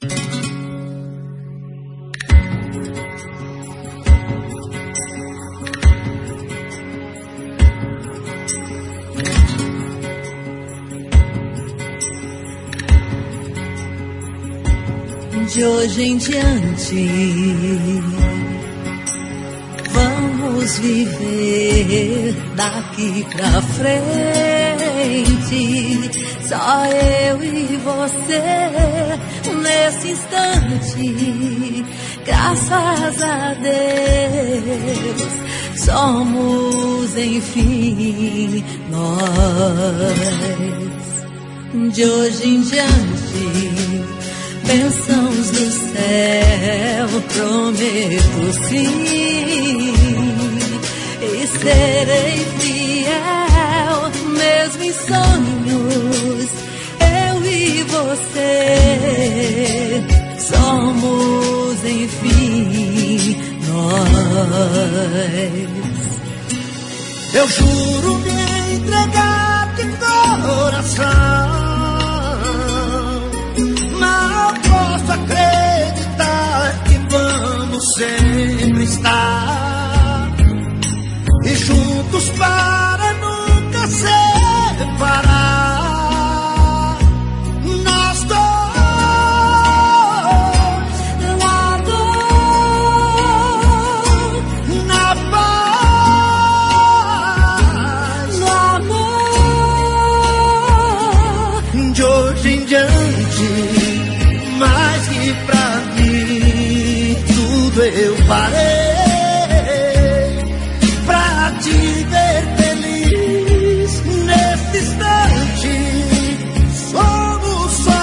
De hoje em diante, vamos viver daqui pra frente, só eu e você nesse instante. Graças a Deus, somos enfim nós. De hoje em diante, bênçãos do céu, prometo sim, e serei fiel, mesmo em sonhos, eu e você, somos enfim nós. Eu juro me entregar de coração, não posso acreditar que vamos sempre estar e juntos para nunca separar. Nós dois, na dor, na paz, no amor. De hoje em diante, mais que pra mim, tudo eu farei pra te ver feliz nesse instante. Somos só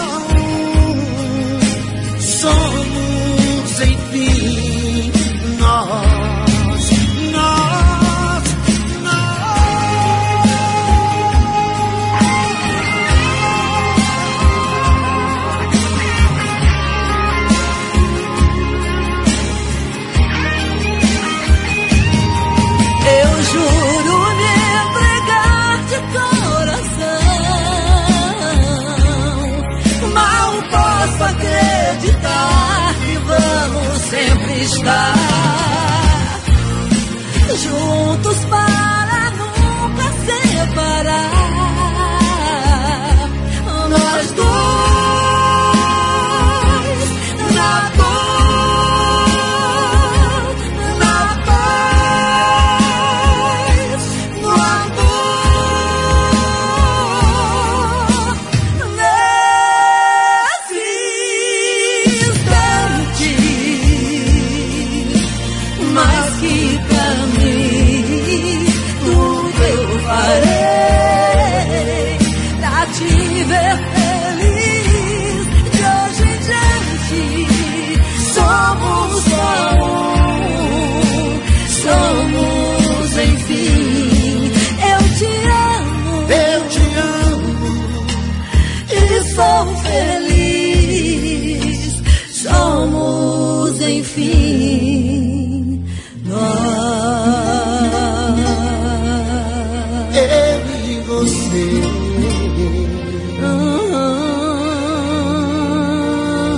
somos enfim nós, nós, Eu juro me entregar de coração, mal posso acreditar que vamos sempre estar juntos para nunca separar. Nós dois, na dor, na paz, no amor. Nesse instante, mais que pra mim, tudo eu farei pra te ver feliz. De hoje em diante, somos só somos enfim. Eu te amo e sou feliz. Somos enfim nós. eu e você.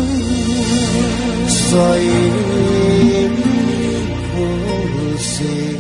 Só eu e você.